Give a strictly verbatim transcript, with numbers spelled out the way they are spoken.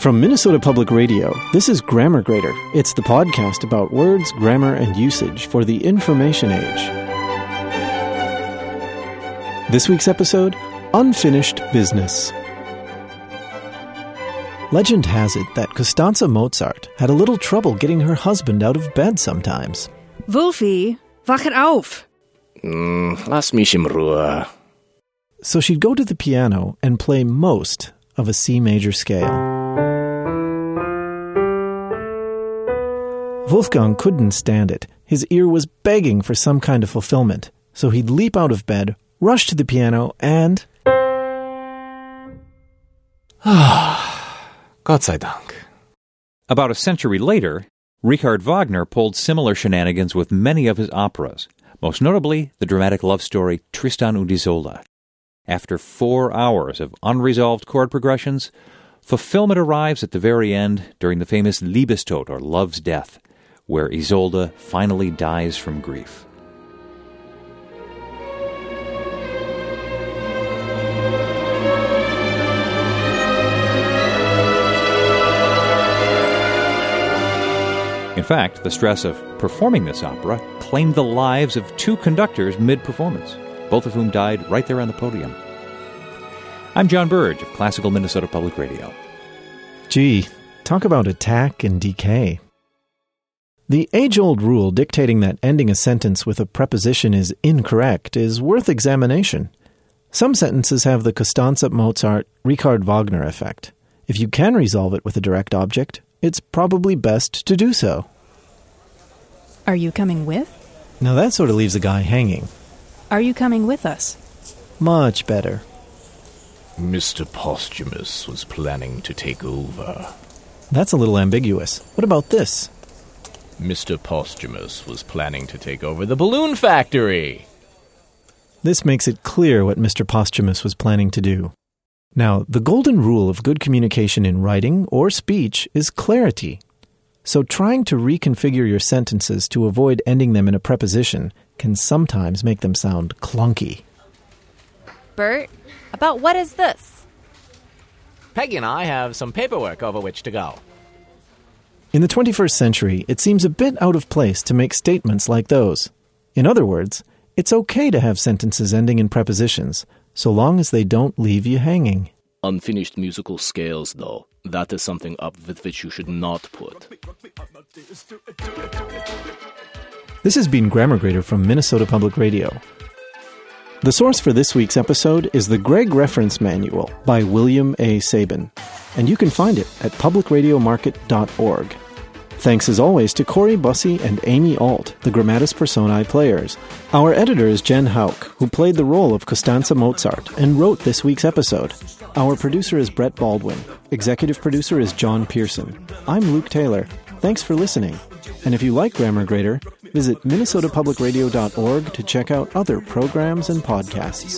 From Minnesota Public Radio, this is Grammar Grader. It's the podcast about words, grammar, and usage for the information age. This week's episode, Unfinished Business. Legend has it that Constanze Mozart had a little trouble getting her husband out of bed sometimes. Wolfie, wache auf! Mm, lass mich in Ruhe. So she'd go to the piano and play most of a C major scale. Wolfgang couldn't stand it. His ear was begging for some kind of fulfillment. So he'd leap out of bed, rush to the piano, and... Gott sei Dank. About a century later, Richard Wagner pulled similar shenanigans with many of his operas, most notably the dramatic love story Tristan und Isolde. After four hours of unresolved chord progressions, fulfillment arrives at the very end during the famous Liebestod, or Love's Death, where Isolde finally dies from grief. In fact, the stress of performing this opera claimed the lives of two conductors mid-performance, both of whom died right there on the podium. I'm John Burge of Classical Minnesota Public Radio. Gee, talk about attack and decay. The age-old rule dictating that ending a sentence with a preposition is incorrect is worth examination. Some sentences have the Constanze Mozart, Richard Wagner effect. If you can resolve it with a direct object, it's probably best to do so. Are you coming with? Now that sort of leaves a guy hanging. Are you coming with us? Much better. Mister Posthumus was planning to take over. That's a little ambiguous. What about this? Mister Posthumus was planning to take over the balloon factory. This makes it clear what Mister Posthumus was planning to do. Now, the golden rule of good communication in writing or speech is clarity. So trying to reconfigure your sentences to avoid ending them in a preposition can sometimes make them sound clunky. Bert, about what is this? Peggy and I have some paperwork over which to go. In the twenty-first century, it seems a bit out of place to make statements like those. In other words, it's okay to have sentences ending in prepositions, so long as they don't leave you hanging. Unfinished musical scales, though, that is something up with which you should not put. This has been Grammar Grader from Minnesota Public Radio. The source for this week's episode is the Gregg Reference Manual by William A. Sabin, and you can find it at public radio market dot org. Thanks as always to Corey Bussey and Amy Alt, the Grammatis Personae players. Our editor is Jen Hauk, who played the role of Constanze Mozart and wrote this week's episode. Our producer is Brett Baldwin. Executive producer is John Pearson. I'm Luke Taylor. Thanks for listening. And if you like Grammar Grader, visit minnesota public radio dot org to check out other programs and podcasts.